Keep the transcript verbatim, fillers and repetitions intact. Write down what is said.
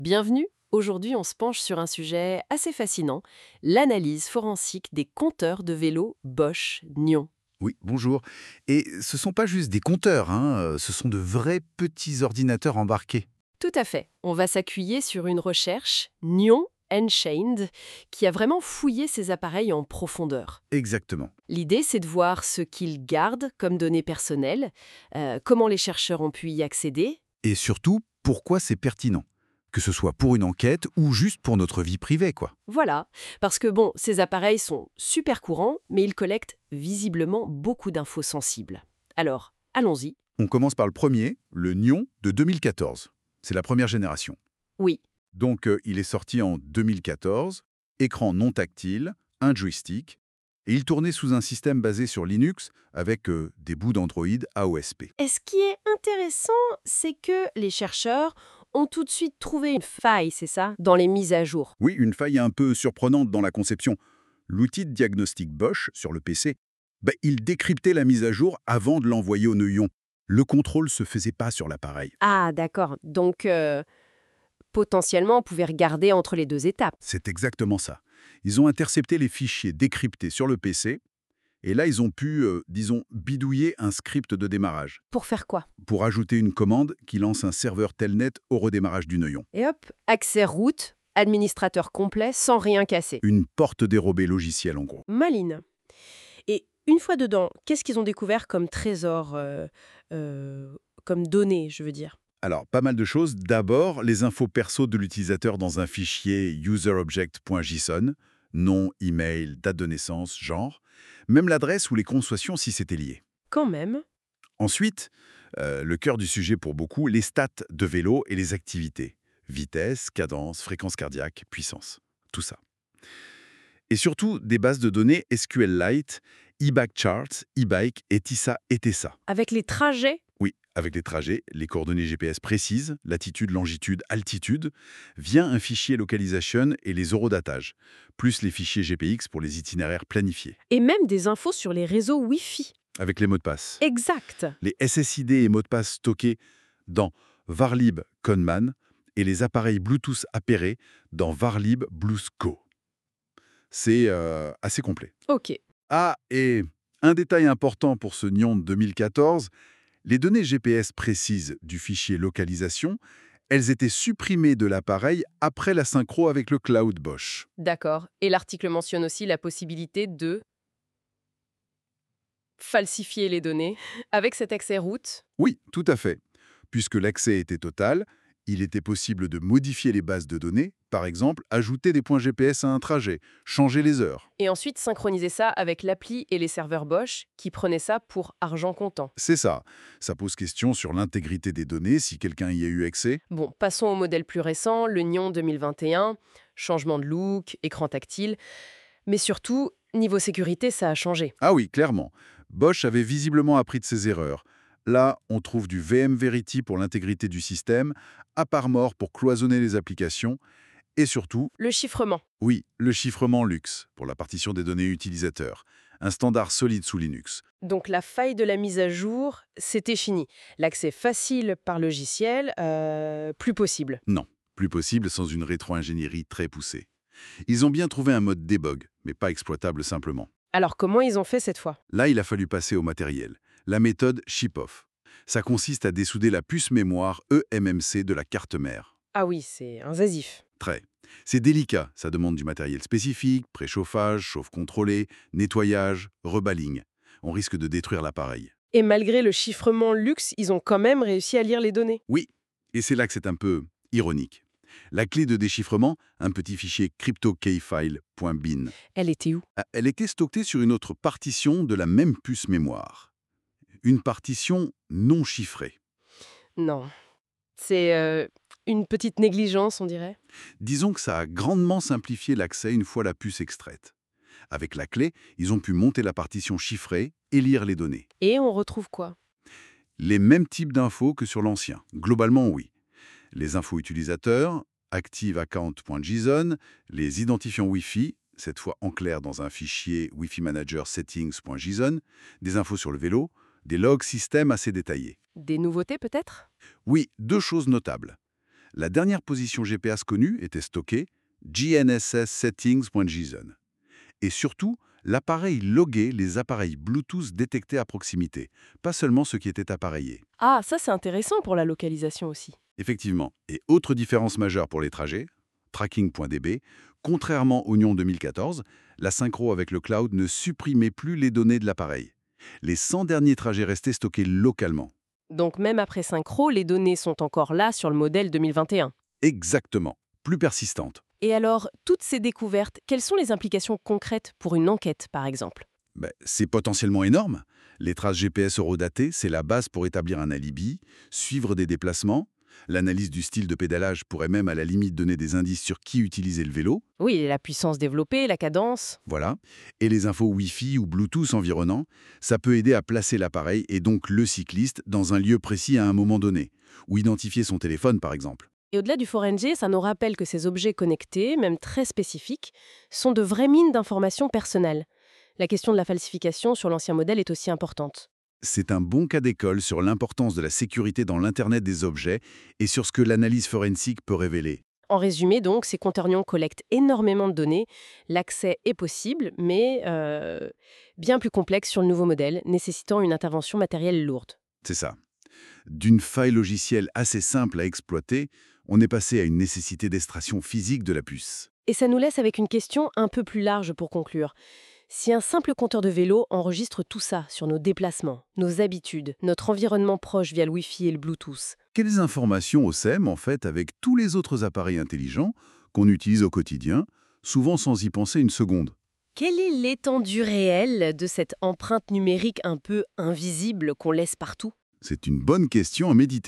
Bienvenue. Aujourd'hui, on se penche sur un sujet assez fascinant, l'analyse forensique des compteurs de vélos Bosch Nyon. Oui, bonjour. Et ce sont pas juste des compteurs, hein, euh, ce sont de vrais petits ordinateurs embarqués. Tout à fait. On va s'appuyer sur une recherche, Nyon Unchained, qui a vraiment fouillé ces appareils en profondeur. Exactement. L'idée, c'est de voir ce qu'ils gardent comme données personnelles, euh, comment les chercheurs ont pu y accéder. Et surtout, pourquoi c'est pertinent? Que ce soit pour une enquête ou juste pour notre vie privée, quoi. Voilà, parce que bon, ces appareils sont super courants, mais ils collectent visiblement beaucoup d'infos sensibles. Alors, allons-y. On commence par le premier, le Nyon de deux mille quatorze. C'est la première génération. Oui, Donc, euh, il est sorti en deux mille quatorze, écran non tactile, un joystick, et il tournait sous un système basé sur Linux avec euh, des bouts d'Android A O S P. et ce qui est intéressant, c'est que les chercheurs ont tout de suite trouvé une faille, c'est ça, dans les mises à jour. Oui, une faille un peu surprenante dans la conception. L'outil de diagnostic Bosch sur le P C, ben, il décryptait la mise à jour avant de l'envoyer au neuillon. Le contrôle se faisait pas sur l'appareil. Ah, d'accord. Donc, euh, potentiellement, on pouvait regarder entre les deux étapes. C'est exactement ça. Ils ont intercepté les fichiers décryptés sur le P C, et là, ils ont pu, euh, disons, bidouiller un script de démarrage Pour faire quoi? pour ajouter une commande qui lance un serveur telnet au redémarrage du neuillon. Et hop, accès route, administrateur complet, sans rien casser. Une porte dérobée logicielle, en gros. Maline. Et une fois dedans, qu'est-ce qu'ils ont découvert comme trésor, euh, euh, comme données, je veux dire? Alors, pas mal de choses. D'abord, les infos perso de l'utilisateur dans un fichier userobject.json, nom, email, date de naissance, genre, même l'adresse ou les consoitions si c'était lié. Quand même. Ensuite, euh, le cœur du sujet pour beaucoup, les stats de vélo et les activités. Vitesse, cadence, fréquence cardiaque, puissance, tout ça. Et surtout, des bases de données S Q L Lite, eBikeCharts, eBike et Tissa et Tessa. Avec les trajets. Oui, avec les trajets, les coordonnées G P S précises, latitude, longitude, altitude, vient un fichier localisation et les eurodatages, plus les fichiers G P X pour les itinéraires planifiés, Et même des infos sur les réseaux Wi-Fi. avec les mots de passe. Exact. Les S S I D et mots de passe stockés dans Varlib Conman et les appareils Bluetooth appairés dans Varlib Bluesco. C'est euh, assez complet. Ok. Ah, et un détail important pour ce Nyon de deux mille quatorze, les données G P S précises du fichier localisation, elles étaient supprimées de l'appareil après la synchro avec le cloud Bosch. D'accord. Et l'article mentionne aussi la possibilité de falsifier les données avec cet accès route. Oui, tout à fait. Puisque l'accès était total, il était possible de modifier les bases de données, par exemple ajouter des points G P S à un trajet, changer les heures. Et ensuite synchroniser ça avec l'appli et les serveurs Bosch qui prenaient ça pour argent comptant. C'est ça. Ça pose question sur l'intégrité des données si quelqu'un y a eu accès. Bon, passons au modèle plus récent, le Nyon deux mille vingt et un. Changement de look, écran tactile. Mais surtout, niveau sécurité, ça a changé. Ah oui, clairement. Bosch avait visiblement appris de ses erreurs. Là, on trouve du V M Verity pour l'intégrité du système, à part mort pour cloisonner les applications, et surtout, Le chiffrement. oui, le chiffrement Lux pour la partition des données utilisateurs, un standard solide sous Linux. Donc la faille de la mise à jour, c'était fini. L'accès facile par logiciel, euh, plus possible. Non, plus possible sans une rétro-ingénierie très poussée. Ils ont bien trouvé un mode debug, mais pas exploitable simplement. Alors comment ils ont fait cette fois? Là, il a fallu passer au matériel. La méthode Ship-Off. Ça consiste à dessouder la puce mémoire E M M C de la carte mère. Ah oui, c'est invasif. Très. C'est délicat, ça demande du matériel spécifique, préchauffage, chauffe contrôlé, nettoyage, reballing. On risque de détruire l'appareil. Et malgré le chiffrement luxe, ils ont quand même réussi à lire les données. Oui, et c'est là que c'est un peu ironique. La clé de déchiffrement, un petit fichier cryptokeyfile.bin, Elle était où? ah, elle était stockée sur une autre partition de la même puce mémoire. Une partition non chiffrée. Non. C'est euh, une petite négligence, on dirait. Disons que ça a grandement simplifié l'accès une fois la puce extraite. Avec la clé, ils ont pu monter la partition chiffrée et lire les données. Et on retrouve quoi? Les mêmes types d'infos que sur l'ancien. Globalement, oui. Les infos utilisateurs, activeaccount.json, les identifiants Wi-Fi, cette fois en clair dans un fichier Wi-Fi Manager settings.json, des infos sur le vélo, des logs système assez détaillés. Des nouveautés peut-être? Oui, deux choses notables. La dernière position G P S connue était stockée G N S S settings.json. Et surtout, l'appareil loguait les appareils Bluetooth détectés à proximité, pas seulement ceux qui étaient appareillés. Ah, ça c'est intéressant pour la localisation aussi. Effectivement. Et autre différence majeure pour les trajets, tracking.db, contrairement au Nyon deux mille quatorze, la synchro avec le cloud ne supprimait plus les données de l'appareil. Les cent derniers trajets restaient stockés localement. Donc même après synchro, les données sont encore là sur le modèle deux mille vingt et un. Exactement. Plus persistantes. Et alors, toutes ces découvertes, quelles sont les implications concrètes pour une enquête, par exemple? Ben, c'est potentiellement énorme. Les traces G P S horodatées, c'est la base pour établir un alibi, suivre des déplacements. L'analyse du style de pédalage pourrait même à la limite donner des indices sur qui utilisait le vélo. Oui, et la puissance développée, la cadence. Voilà. Et les infos Wi-Fi ou Bluetooth environnants, ça peut aider à placer l'appareil et donc le cycliste dans un lieu précis à un moment donné, ou identifier son téléphone par exemple. Et au-delà du four N G, ça nous rappelle que ces objets connectés, même très spécifiques, sont de vraies mines d'informations personnelles. La question de la falsification sur l'ancien modèle est aussi importante. C'est un bon cas d'école sur l'importance de la sécurité dans l'Internet des objets et sur ce que l'analyse forensique peut révéler. En résumé, donc, ces compteurs Nyon collectent énormément de données. L'accès est possible, mais euh, bien plus complexe sur le nouveau modèle, nécessitant une intervention matérielle lourde. C'est ça. D'une faille logicielle assez simple à exploiter, on est passé à une nécessité d'extraction physique de la puce. Et ça nous laisse avec une question un peu plus large pour conclure. Si un simple compteur de vélo enregistre tout ça sur nos déplacements, nos habitudes, notre environnement proche via le Wi-Fi et le Bluetooth, Quelles informations O S E M, en fait, avec tous les autres appareils intelligents qu'on utilise au quotidien, souvent sans y penser une seconde? quelle est l'étendue réelle de cette empreinte numérique un peu invisible qu'on laisse partout? C'est une bonne question à méditer.